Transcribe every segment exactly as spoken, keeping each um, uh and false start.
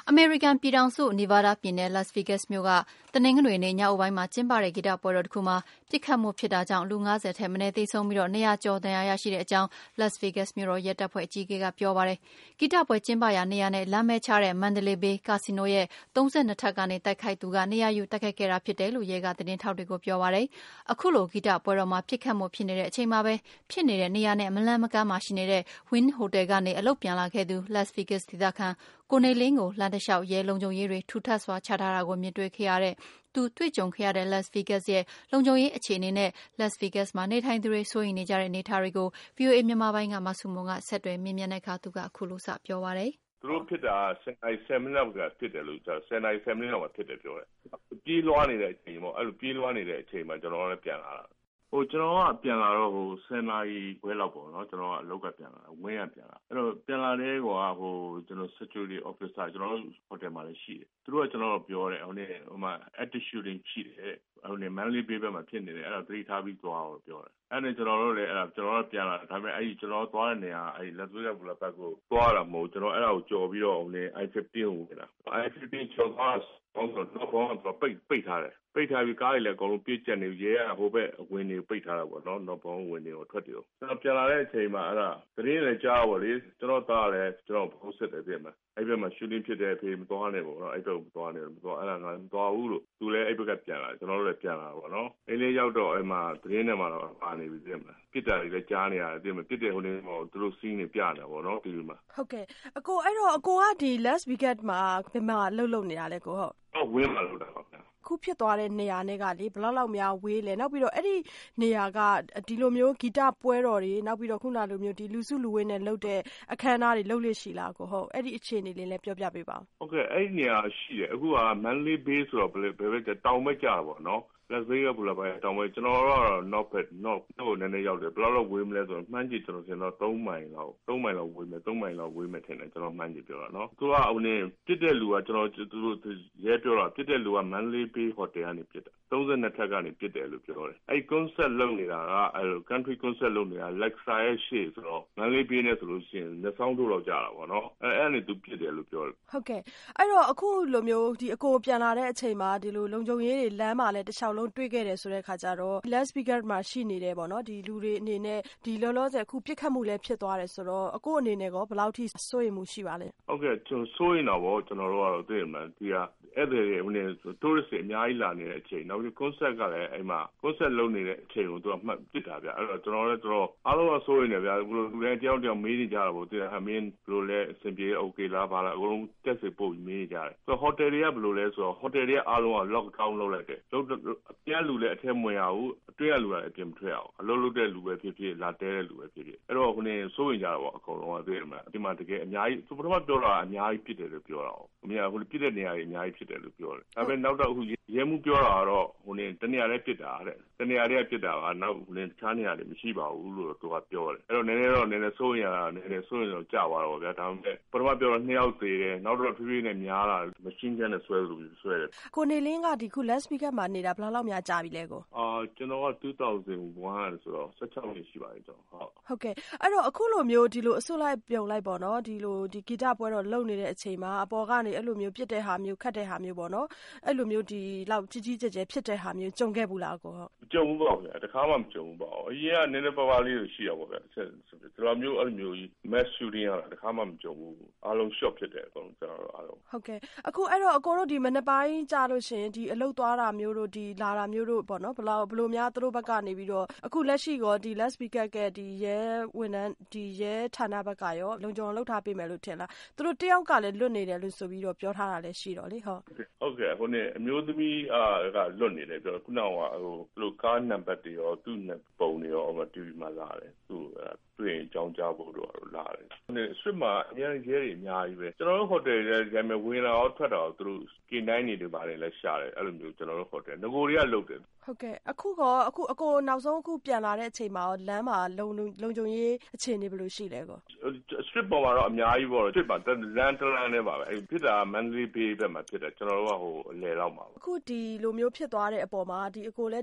အမေရိကန်ပြည်ထောင်စုနီဗားဒါးပြည်နယ် Las Vegas မြို့ကတနင်္ဂနွေနေ့ညဦးပိုင်းမှာကျင်းပတဲ့ဂီတပွဲတော်တစ်ခုမှာပစ်ခတ်မှုဖြစ်တာကြောင့်လူ၅၀ထက်မနည်းသေဆုံးပြီးနှစ်ရာကျော်ဒဏ်ရာရရှိတဲ့အကြောင်း Las Vegas မြို့တော်ရဲတပ်ဖွဲ့အကြီးအကဲကပြောပါတယ်။ဂီတပွဲကျင်းပရာနေရာနဲ့လမ်းမဲချတဲ့ Mandalay Bay ကာစီနိုရဲ့သုံး၂ထပ်ကနေတိုက်ခိုက်သူကနေရာယူတိုက်ခိုက်ခဲ့တာဖြစ်တယ်လို့ရဲကသတင်းထောက်တွေကိုပြောပါတယ်။အခုလိုဂီတပွဲတော်မှာပစ်ခတ်မှုဖြစ်နေတဲ့အချိန်မှာပဲဖြစ်နေတဲ့နေရာနဲ့မလှမ်းမကမ်းမှာရှိနေတဲ့ Wynn Hotel ကနေအလုပ်ပြန်လာခဲ့သူ Las Vegas ဒေသခံကိုနေလင်းကိုလမ်းတစ်လျှောက်ရဲလုံခြုံရေးတွေထူထပ်စွာချထားတာကိုမြင်တွေ့ခဲ့ရတဲ့သူတွေ့ကြုံခဲ့ရတဲ့ Las Vegas ရဲ့လုံခြုံရေးအခြေအနေနဲ့ Las Vegas မှာနေထိုင်သူတွေစိုးရိမ်နေကြတဲ့အနေအထားတွေကို ဗွီအိုအေမြန်မာပိုင်းကမဆုမွန်ကဆက်သွယ်မြင်မြန်တဲ့အခါသူကအခုလိုစပြောပါတယ်။သူတို့ဖြစ်တာဆယ်မိနစ်ကဖြစ်တယ်လို့ဆယ်နာရီဆယ်မိနစ်လောက်ဖြစ်တယ်ပြောတယ်။ပြေးလွှားနေတဲ့အချိန်ပေါ့အဲ့လိုပြေးလွှားနေတဲ့အချိန်မှာကျွန်တော်လည်းပြန်လာတာဟိုကျွန်တော်ကပြန်လာတော့ဟိုဆယ်နာရီခွဲလောက်ပေါ့နော်ကျွန်တော်ကအလုပ်ကပြန်လာဝင်းရပြန်လာအဲ့တော့ပြန်လာတဲ့ကွာဟိုကျွန်တော် security officer ကျွန်တော်တို့ hotel မှာလည်းရှိတယ်သူတို့ကကျွန်တော်တို့ပြောတယ်ဟိုနေ့ဟိုမှာ active shooting ရှိတယ်ဟိုနေ့ Mandalay Bay ဘက်မှာဖြစ်နေတယ်အဲ့ဒါသတိထားပြီးသွားအောင်ပြောတယ်အဲ့ဒါကျွန်တော်တို့လည်းအဲ့ဒါကျွန်တော်တို့ပြန်လာဒါပေမဲ့အဲ့ဒီကျွန်တော်သွားတဲ့နေရာအဲ့ Las Vegas ဘူလာဘက်ကိုသွားတာမဟုတ်ကျွန်တော်အဲ့ဒါကိုကြော်ပြီးတော့ဟိုနေ့ I fifteen ကိုဝင်လာ I fifteen ကျော်သွားတော့တော့ဘောတော့ပိတ်ပိတ်ထားတယ်ပိတ်ထားပြီးကားတွေလည်းအကုန်လုံးပြည့်ကျက်နေရဲဟိုဘက်ဝင်နေပိတ်ထားတာပေါ့နော်တော့ဘောဝင်နေကိုထွက်တယ်ကျွန်တော်ပြန်လာတဲ့အချိန်မှာအဲ့ဒါသတင်းလည်းကြားပါလေကျွန်တော်သားလည်းကျွန်တော်ဖုန်းဆက်တယ်ပြင်မှာအဲ့ဘက်မှာ shooting ဖြစ်တဲ့အဖေမသွားနဲ့ပေါ့နော်အဲ့ဘက်မသွားနဲ့မသွားအဲ့ဒါငါမသွားဘူးလို့သူလည်းအဲ့ဘက်ကပြန်လာကျွန်တော်တို့လည်းပြန်လာပေါ့နော်အဲ့လေးရောက်တော့အဲ့မှာသတင်းထဲမှာတော့ပါနေပြီပြင်မှာပြစ်တာတွေလည်းကြားနေရတယ်ပြင်မှာပြစ်တဲ့ဟိုနေပေါ့သူတို့စီးနေပြနေတာပေါ့နော်ဒီမှာဟုတ်ကဲ့အကိုအဲ့တော့အကိုကဒီ Las Vegas မှာဘယ်မှာလှုပ်လှုပ်နေတာလဲကိုဟုတ်ဟုတ်ဝင်းမှာလှုပ်တာဟုတ်ခုဖြစ်သွားတဲ့နေရာနဲ့ကလေဘလောက်လောက်များဝေးလဲနောက်ပြီးတော့အဲ့ဒီနေရာကဒီလိုမျိုးဂီတပွဲတော်တွေနောက်ပြီးတော့ခုနလိုမျိုးဒီလူစုလူဝေးနဲ့လှုပ်တဲ့အခမ်းအနားတွေလှုပ်လို့ရှိလားကိုဟုတ်အဲ့ဒီအခြေအနေလေးလည်းပြောပြပေးပါဦးဟုတ်ကဲ့အဲ့ဒီနေရာရှိတယ်အခုက Mandalay Bay ဆိုတော့ဘယ်ဘယ်တောင်ဘက်ကျတာပေါ့နော်Las Vegas ဘူလာပဲတောင်ပဲကျွန်တော်တော့ North Pet North ကိုနည်းနည်းရောက်တယ်ဘယ်လောက်ဝေးမလဲဆိုတော့မှန်းကြည့်ကျွန်တော်ကျွန်တော်သုံးမိုင်လောက်သုံးမိုင်လောက်ဝေးမယ်သုံးမိုင်လောက်ဝေးမယ်ထင်တယ်ကျွန်တော်မှန်းကြည့်ပြောတာနော်သူကဟိုနေပြစ်တဲ့လူကကျွန်တော်သူတို့ရဲပြောတာပြစ်တဲ့လူက Mandalay Bay Hotel ကနေပြစ်တာသုံး၂ထပ်ကနေပြစ်တယ်လို့ပြောတယ်အဲ့ concept လုပ်နေတာကအဲ့ country concept လုပ်နေတာ Lexa ရဲ့ရှေ့ဆိုတော့ Mandalay Bay နဲ့ဆိုလို့ရှိရင်နှစ်ဆောင်တို့လောက်ကြာတာပေါ့နော်အဲ့အဲ့နေသူပြစ်တယ်လို့ပြောတယ်ဟုတ်ကဲ့အဲ့တော့အခုလိုမျိုးဒီအကိုပြန်လာတဲ့အချိန်မှာဒီလိုလုံခြုံရေးတွေလမ်းမှာလည်းတစ်လျှောက်လုံးတွေ့ခဲ့တယ်ဆိုတဲ့ခါကျတော့ Las Vegas မှာရှိနေတယ်ပေါ့နော်ဒီလူတွေအနေနဲ့ဒီလောလောဆယ်အခုပြစ်ခတ်မှုလည်းဖြစ်သွားတယ်ဆိုတော့အကိုအနေနဲ့ကောဘယ်လောက်ထိစိုးရိမ်မှုရှိပါလဲဟုတ်ကဲ့ကျွန်တော်စိုးရိမ်တော့ဗောကျွန်တော်တို့ကတော့သိရမှာဒီဟာအဲ့ဒီဟိုနေ tourist တွေအများကြီးလာနေတဲ့အချိန်နောက်ပြီး concept ကလည်းအဲ့မှာ concept လုပ်နေတဲ့အချိန်ကိုသူကမှတ်ပြစ်တာဗျအဲ့တော့ကျွန်တော်လည်းတော်အားလုံးကစိုးရိမ်နေဗျဘယ်လိုလူတိုင်းတယောက်တယောက်မေးနေကြတာဗောသိရဟာမင်းဘယ်လိုလဲအဆင်ပြေ okay လားဘာလားအကုန်လုံးတက်စစ်ပို့မေးနေကြတယ်ဆိုတော့ hotel တွေကဘယ်လိုလဲဆိုတော့ hotel တွေအားလုံးက lockdown လုပ်လိုက်တယ်လုပ်အပြည့်လူလည်းအထက်မဝင်ရဘူးအတွင်းကလူလည်းအပြင်မထွက်အောင်အလုပ်လုပ်တဲ့လူပဲဖြစ်ဖြစ်လာတဲတဲ့လူပဲဖြစ်ဖြစ်အဲ့တော့ခုနေစိုးရင်ကြတော့အကုန်လုံးကသိရမှာဒီမှာတကယ်အများကြီးပထမပြောတာအများကြီးဖြစ်တယ်လို့ပြောတာ။အများဟိုပြစ်တဲ့နေရာကြီးအများကြီးဖြစ်တယ်လို့ပြောတယ်။ဒါပေမဲ့နောက်တော့အခုရဲမှုပြောတာကတော့ဟိုနေတနေရာလေးပြစ်တာတဲ့တနေရာလေးပြစ်တာကနောက်ဟိုနေတခြားနေရာတွေမရှိပါဘူးလို့သူကပြောတယ်။အဲ့တော့နည်းနည်းတော့နည်းနည်းစိုးရင်ရတာနည်းနည်းစိုးရင်တော့ကြာသွားတော့ဗျာဒါပေမဲ့ပထမပြောတော့နှစ်ယောက်သေးတယ်နောက်တော့ဖြည်းဖြည်းနဲ့များလာမရှင်းချမ်းနဲ့ဆွဲလို့ဆွဲတယ်။ကိုနေလင်းကဒီခု Las Vegas မှာနေတာဘယ်လောက်များကြာပြီလဲကိုအာကျွန်တော်ကtwo thousand oneဆိုတော့ဆယ့်၆နှစ်ရှိပါပြီကျွန်တော်ဟုတ်ဟုတ်ကဲ့အဲ့တော့အခုလိုမျိုးဒီလိုအစွတ်လိုက်ပြုံလိုက်ပေါ့နော်ဒီလိုဒီဂီတပွဲတော့လုံနေတဲ့အချိန်မှာအပေါ်ကနေအဲ့လိုမျိုးပြစ်တဲ့ဟာမျိုးခတ်တဲ့ဟာမျိုးပေါ့နော်အဲ့လိုမျိုးဒီလောက်ကြီးကြီးကျယ်ကျယ်ဖြစ်တဲ့ဟာမျိုးကြုံခဲ့ဘူးလားကိုဟုတ်ကြုံဘူးပေါ့ဗျာတခါမှမကြုံဘူးပေါ့အရင်ကနည်းနည်းပါးပါးလေးရှိရပါဗျာဒီလိုမျိုးအဲ့လိုမျိုး mass shooting ရတာတခါမှမကြုံဘူးအားလုံး shot ဖြစ်တယ်အကုန်ကျွန်တော်တို့အားလုံးဟုတ်ကဲ့အခုအဲ့တော့အကိုတို့ဒီမနေ့ပိုင်းကြာလို့ရှင်ဒီအလုပ်သွားတာမျိုးတို့ဒီလာတာမျိုးတို့ပေါ့နော်ဘယ်လောက်ဘယ်လိုများသူတို့ဘက်ကနေပြီးတော့အခုလက်ရှိရောဒီ Las Vegas ကဒီရဲဝန်ထမ်းဒီရဲဌာနဘက်ကရောလုံခြုံလောက်ထားပေးမယ်လို့ထင်လားသူတို့တယောက်ကလည်းလွတ်နေတယ်လို့ဆိုပြီးတော့ပြောထားတာလည်းရှိတော့လေဟုတ်ဟုတ်ကဲ့ဟိုနေ့အမျိုးသမီးအာကလွတ်နေတယ်ပြောခုနကဟိုဘလို့ကားနံပါတ်တွေရောသူ့ပုံတွေရောဟို တီဗီ မှာလာတယ်သူတွေ့ရင်ကြောင်းကြဖို့တော့လာတယ်ဟိုနေ့ဆွစ်မှာအများကြီးရဲတွေအများကြီးပဲကျွန်တော်တို့ဟိုတယ်ရဲ့ဂျမ်းမဲ့ဝင်လာတော့ထွက်တော့သူတို့ကင်းတိုင်းနေတွေပါတယ်လဲရှာတယ်အဲ့လိုမျိုးကျွန်တော်တို့ဟိုတယ်ငကိုတွေကလုတ်တယ်ဟုတ်ကဲ့အခုကအခုအကိုနောက်ဆုံးအခုပြန်လာတဲ့အချိန်မှာလမ်းမှာလုံလုံခြုံရေးအခြေအနေဘယ်လိုရှိလဲကောစထရစ်ပေါ်မှာတော့အများကြီးပေါ့စထရစ်မှာလမ်းတလမ်းနဲ့ပါပဲအဲ့ဖြစ်တာ Mandalay Bay ဘက်မှာဖြစ်တယ်ကျွန်တော်တို့ကဟိုအလဲလောက်မှာအခုဒီလိုမျိုးဖြစ်သွားတဲ့အပေါ်မှာဒီအကိုလည်းဒီ Las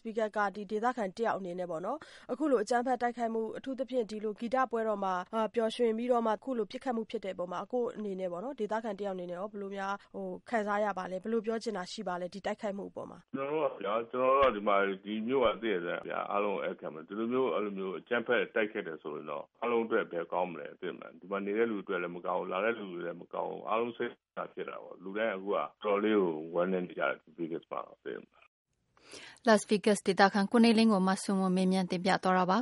Vegas ကဒီဒေသခံတယောက်အနေနဲ့ပေါ့နော်အခုလိုအကြမ်းဖက်တိုက်ခိုက်မှုအထူးသဖြင့်ဒီလိုဂီတပွဲတော်မှာပျော်ရွှင်ပြီးတော့မှအခုလိုပြစ်ခတ်မှုဖြစ်တဲ့ပုံမှာအခုအနေနဲ့ပေါ့နော်ဒေသခံတယောက်အနေနဲ့ရောဘယ်လိုများဟိုခံစားရပါလဲဘယ်လိုပြောချင်တာရှိပါလဲဒီတိုက်ခိုက်မှုအပေါ်မှာကျွန်တော်တို့ကဗျာကျွန်တော်တို့ကဒီမှာဒီမျိုးကသိရတယ်ဗျာအားလုံးအဲ့ခံမယ်ဒီလိုမျိုးအဲ့လိုမျိုးအကြမ်းဖက်တိုက်ခိုက်တယ်ဆိုရင်တော့အားလုံးအတွက်ပဲကောင်းမလဲသိမှာဒီမှာနေတဲ့လူအတွက်လည်းမကောင်းလာတဲ့လူတွေလည်းမကောင်းအားလုံးစိတ်ဓာတ်ဖြစ်တာပေါ့လူတိုင်းအခုကတော်လေးကိုဝမ်းနေကြတယ် Vegas မှာသိမှာ Las Vegas ဒေသခံကိုနေလင်းကိုမဆုမမေးမြန်းတင်ပြသွားတာပါ